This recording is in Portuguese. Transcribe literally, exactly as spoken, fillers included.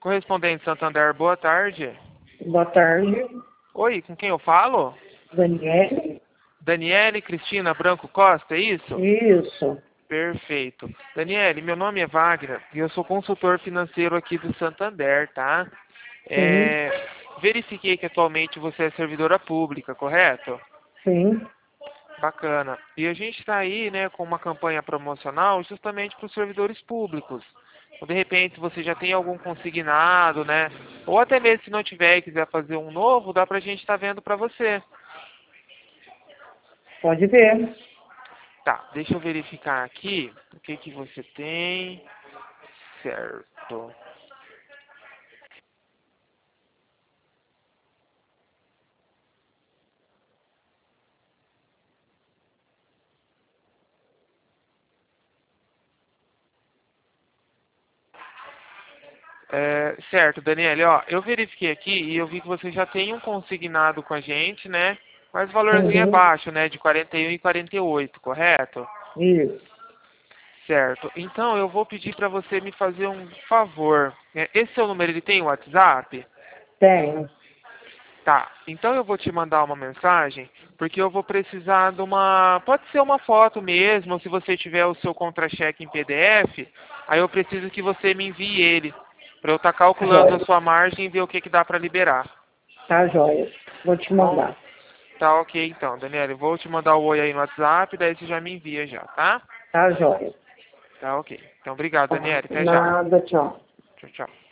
Correspondente Santander, boa tarde. Boa tarde. Oi, com quem eu falo? Daniele? Daniele Cristina Branco Costa, é isso? Isso. Perfeito. Daniele, meu nome é Wagner e eu sou consultor financeiro aqui do Santander, tá? Sim. É, verifiquei que atualmente você é servidora pública, correto? Sim. Bacana. E a gente está aí, né, com uma campanha promocional justamente para os servidores públicos. Ou de repente você já tem algum consignado, né? Ou até mesmo se não tiver e quiser fazer um novo, dá pra gente estar vendo para você. Pode ver. Tá, deixa eu verificar aqui o que que você tem. Certo. É, certo, Daniele, ó, eu verifiquei aqui e eu vi que você já tem um consignado com a gente, né? Mas o valorzinho é Uhum. baixo, né? De quarenta e um e quarenta e oito, correto? Isso. Certo. Então eu vou pedir para você me fazer um favor. É, esse seu número ele tem WhatsApp? Tenho. Tá. Então eu vou te mandar uma mensagem, porque eu vou precisar de uma, pode ser uma foto mesmo, ou se você tiver o seu contra-cheque em P D F, aí eu preciso que você me envie ele, para eu estar Tá calculando a joia. sua margem e ver o que que dá para liberar. Tá joia. Vou te Tá bom? mandar. Tá ok então, Daniela. Eu vou te mandar o oi aí no WhatsApp, daí você já me envia já, tá? Tá joia. Tá ok. Então obrigado, Daniela. Até já. Nada, tchau. Tchau, tchau.